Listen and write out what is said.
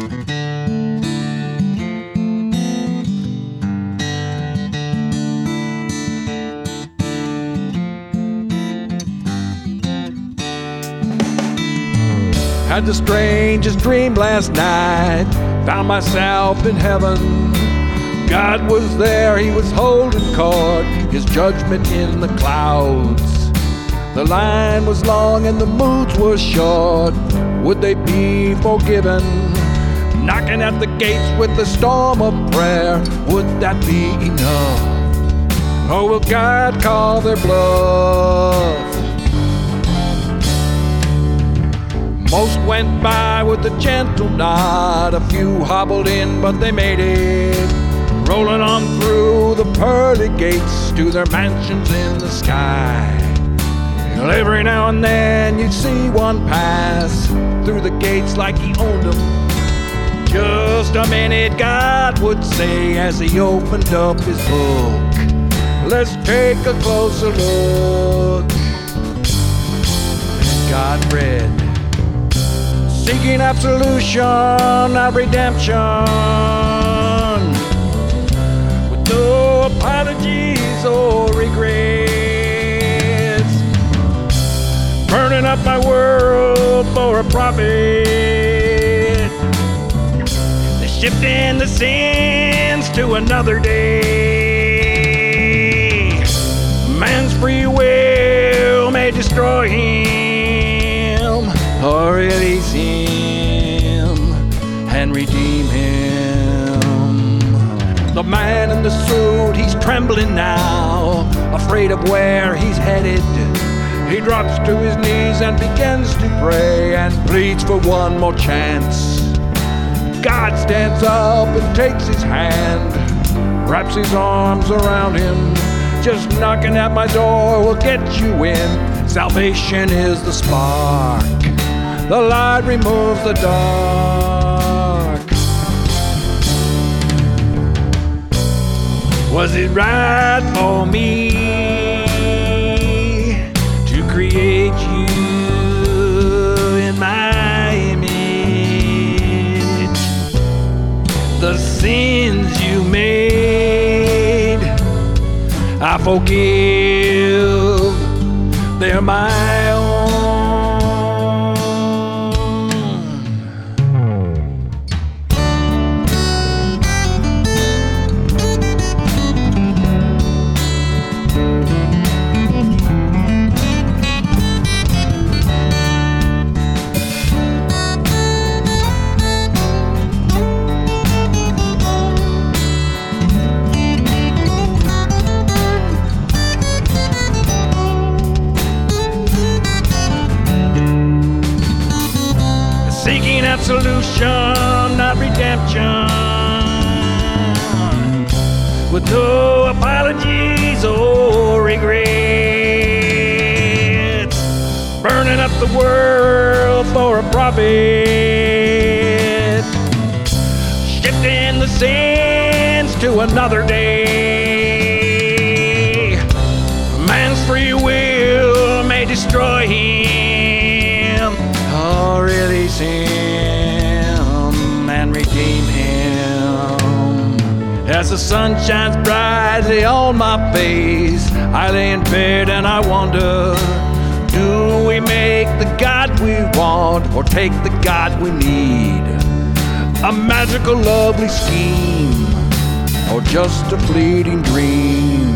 Had the strangest dream last night, found myself in heaven. God was there, he was holding court, his judgment in the clouds. The line was long and the moods were short. Would they be forgiven? Knocking at the gates with a storm of prayer, would that be enough? Or will God call their bluff? Most went by with a gentle nod, a few hobbled in but they made it, rolling on through the pearly gates to their mansions in the sky. Well, every now and then you'd see one pass through the gates like he owned them. Just a minute, God would say as he opened up his book, let's take a closer look. And God read, seeking absolution, not redemption, with no apologies or regrets, burning up my world for a profit, shifting the sins to another day. Man's free will may destroy him or release him and redeem him. The man in the suit, he's trembling now, afraid of where he's headed. He drops to his knees and begins to pray and pleads for one more chance. God stands up and takes his hand, wraps his arms around him. Just knocking at my door will get you in. Salvation is the spark, the light removes the dark. Was it right for me to create you in my image? The sins you made, I forgive, they're my own. Seeking absolution, not redemption, with no apologies or regrets, burning up the world for a profit, shifting the sins to another day. Man's free will may destroy him or release him and redeem him. As the sun shines brightly on my face, I lay in bed and I wonder, do we make the God we want or take the God we need? A magical, lovely scheme or just a fleeting dream?